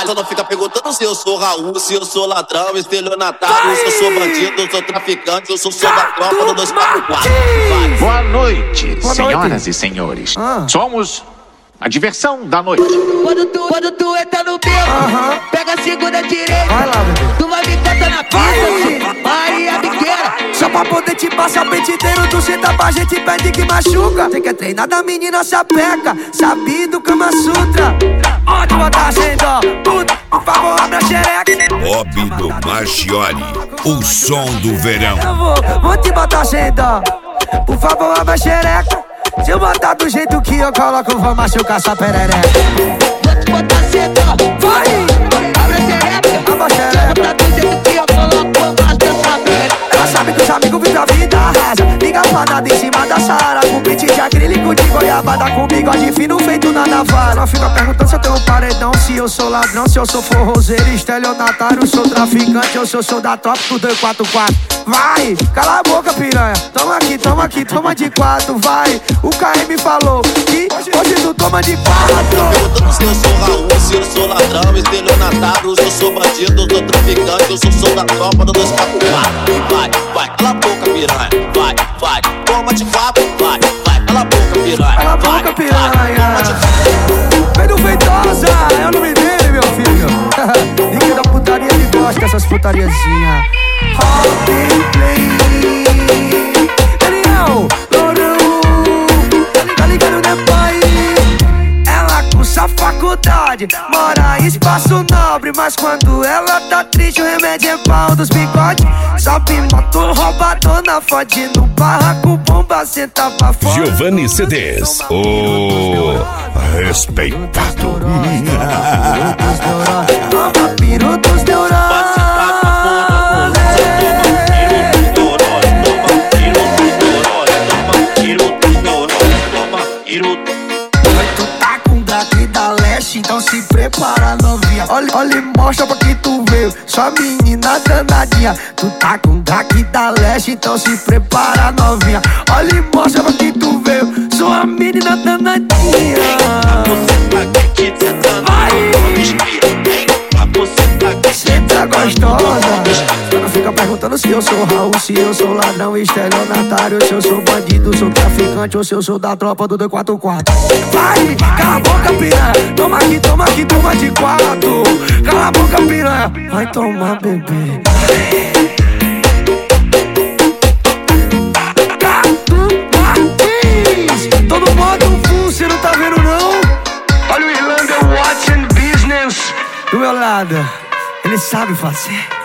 baile. Só não fica perguntando se eu sou Raul, se eu sou ladrão, estelionatário, se eu sou bandido, eu sou traficante, eu sou da tropa do 244. Boa noite, senhoras e senhores. Somos a diversão da noite. Quando tu entra no beco, pega a segunda direita. Tu vai me tentar na pista, aí a biqueira. Só pra poder te passar o pente inteiro, tu senta pra gente pede que machuca. Você quer treinar da menina sapeca, sabe do Kama Sutra. Onde botar a agenda, por favor abre a xereca. Bob do Marchiori, o som do verão. Eu vou te botar a agenda, por favor abre a xereca. Se eu botar do jeito que eu coloco, vou machucar sua perereca. Vou te botar a agenda, Vai! abre a xereca. Abre a xereca. Se eu botar do jeito que eu coloco, vou machucar sua perereca. Ela sabe que os amigos vivem a vida rasa, liga planada em cima da Sara, com beat de acrílico de goiabada, com bigode fino feito na navalha. Ela fica perguntando se eu tenho um paredão, se eu sou ladrão, se eu sou forrozeiro, estelionatário, sou traficante, ou se eu sou da tropa do 244. Vai, cala a boca, piranha. Toma aqui, toma de 4, vai. O KM falou que hoje tu toma de 4. Perguntando se eu sou Raul, se eu sou ladrão, estelionatário, se eu sou bandido, eu sou traficante, eu sou da tropa do 244. Vai, cala a boca, piranha. Vai, toma de 4, vai, cala a boca, piranha. Cala a boca, piranha. Toma de 4. Pedro Feitosa, é o nome dele, meu filho. Ninguém da putaria, ele gosta dessas putariazinhas. Daniel, Lourão, tá ligado, né, pai? Ela cursa faculdade, mora em Espaço Nobre, mas quando ela tá triste, o remédio é pau dos bigodes. Sobe moto roubadona, fode no barraco, bomba, senta pra fora. Giovanni CDs, o respeitado. Toma piru dos neurônios. Tu tá com drag da leste, então se prepara, novinha. Olha e mostra pra que tu veio, sua menina danadinha. Tu tá com drag da leste, então se prepara, novinha. Olha e mostra pra que tu veio, sua menina danadinha. Vai! Senta gostosa. Não fica perguntando se eu sou Raul, se eu sou ladrão, estelionatário, se eu sou bandido, sou traficante, ou se eu sou da tropa do 244. Vai, cala a boca, piranha. Toma aqui, toma de 4. Cala a boca, piranha. Vai tomar, bebê. Todo mundo full, cê não tá vendo não? Olha o Irlanda Watson Business do meu lado, ele sabe fazer.